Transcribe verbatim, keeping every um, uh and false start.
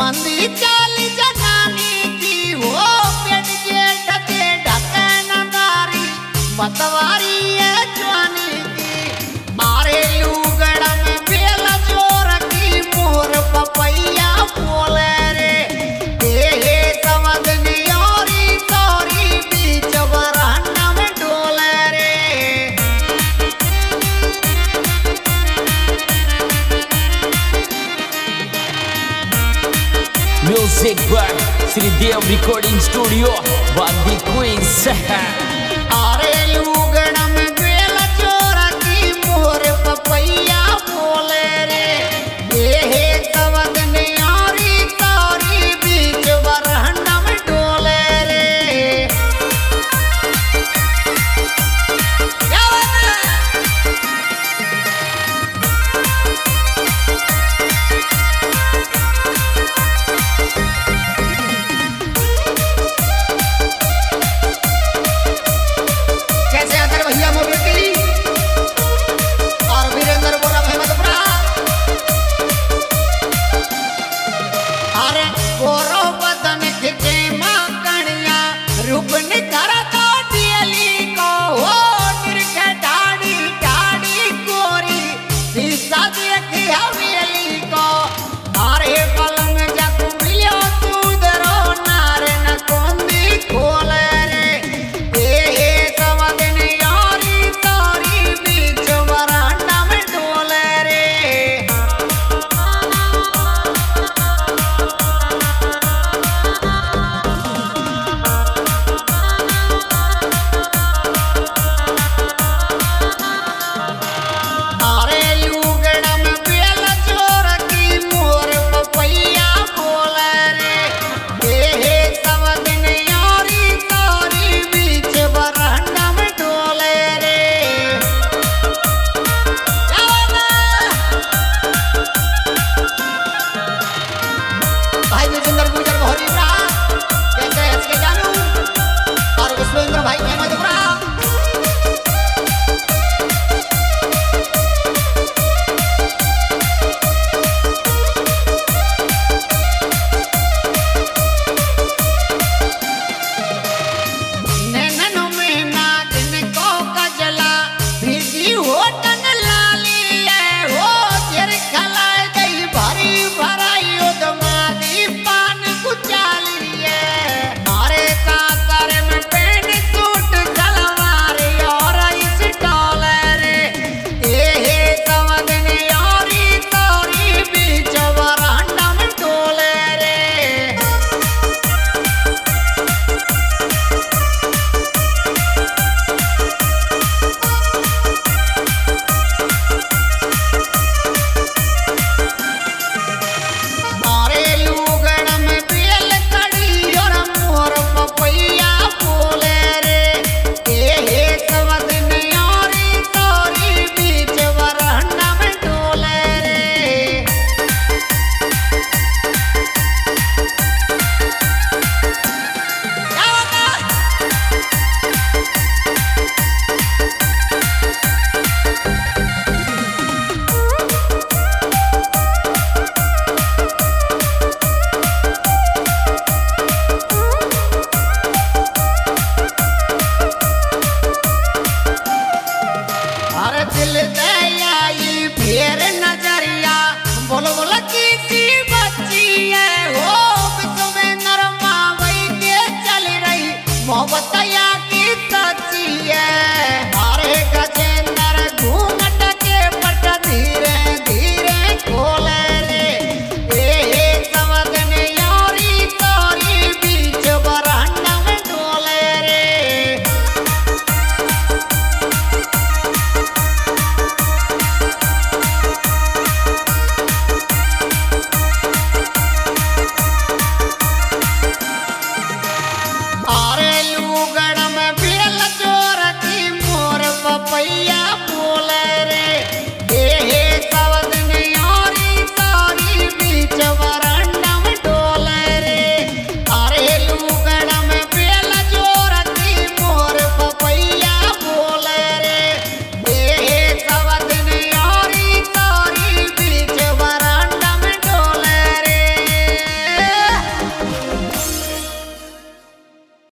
मंदी चाली जगानी की हो पेट जेठ के ढकन दारी बतवारी है जवानी की मारे लुगड़ा में बेल जोर की मोर पपैया बोले रे हे समझनी औरी तोरी बीच बरहना में डोले रे। Music by Sridev Recording Studio, Bandi Queens. अरे लुगड़ा में बेल चोरा की मोर पपैया बोले रे हे तवदने औरी तोरी बीच बरहना में डोले रे। क्या बात है? कैसे अदर भैया मोबिलिटी और वीरेंद्र बोरा अहमदपुरा। अरे गोरो बदन खिंचे